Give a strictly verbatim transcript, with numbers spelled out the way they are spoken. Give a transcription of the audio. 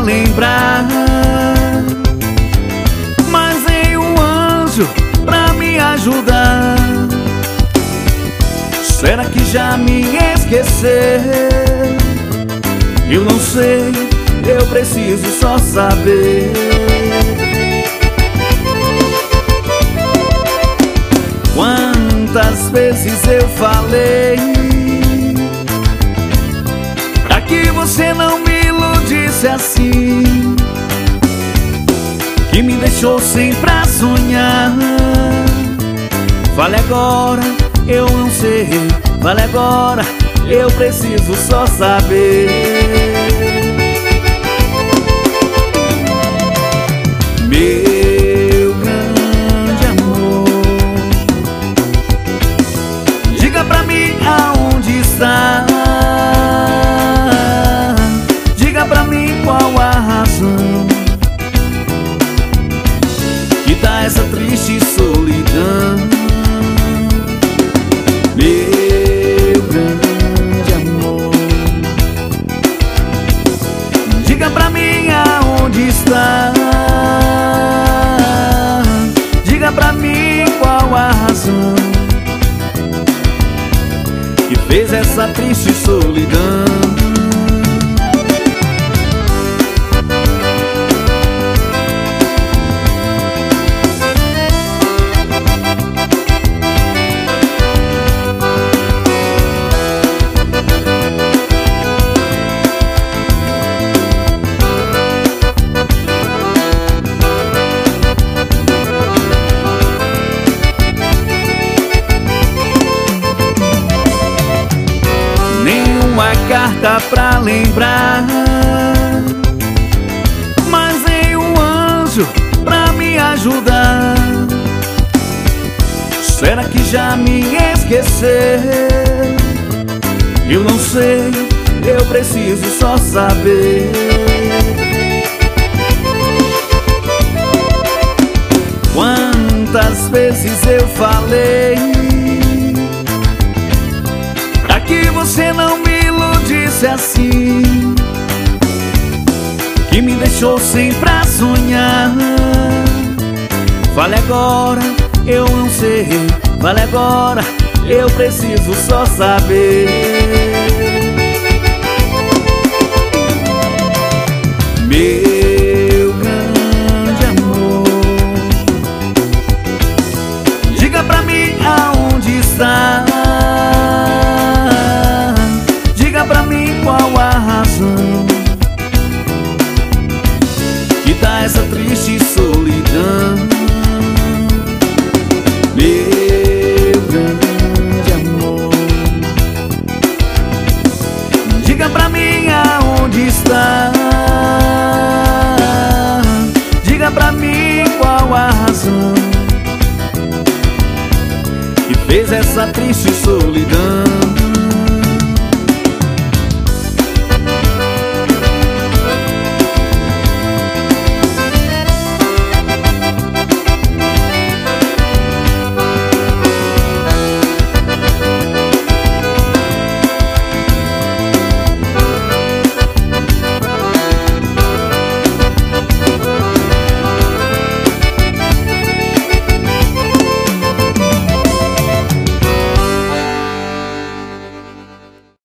lembrar, mas em um anjo pra me ajudar. Será que já me esqueceu? Eu não sei, eu preciso só saber. Quantas vezes eu falei pra que você não me iludisse assim, que me deixou sem pra sonhar. Fale agora, eu não sei. Fale agora, eu preciso só saber. Meu grande amor, diga pra mim aonde está. Diga pra mim qual a razão que dá essa triste solidão. Meu grande amor, diga pra mim aonde está. Diga pra mim qual a razão que fez essa triste solidão. Uma carta pra lembrar, mas em um anjo pra me ajudar. Será que já me esqueceu? Eu não sei, eu preciso só saber. Quantas vezes eu falei pra que você não me iludisse assim, que me deixou sem pra sonhar. Fale agora, eu não sei. Fale agora, eu preciso só saber. Meu grande amor, diga pra mim aonde está. Qual a razão que dá essa triste solidão? Meu grande amor, diga pra mim aonde está. Diga pra mim qual a razão que fez essa triste solidão.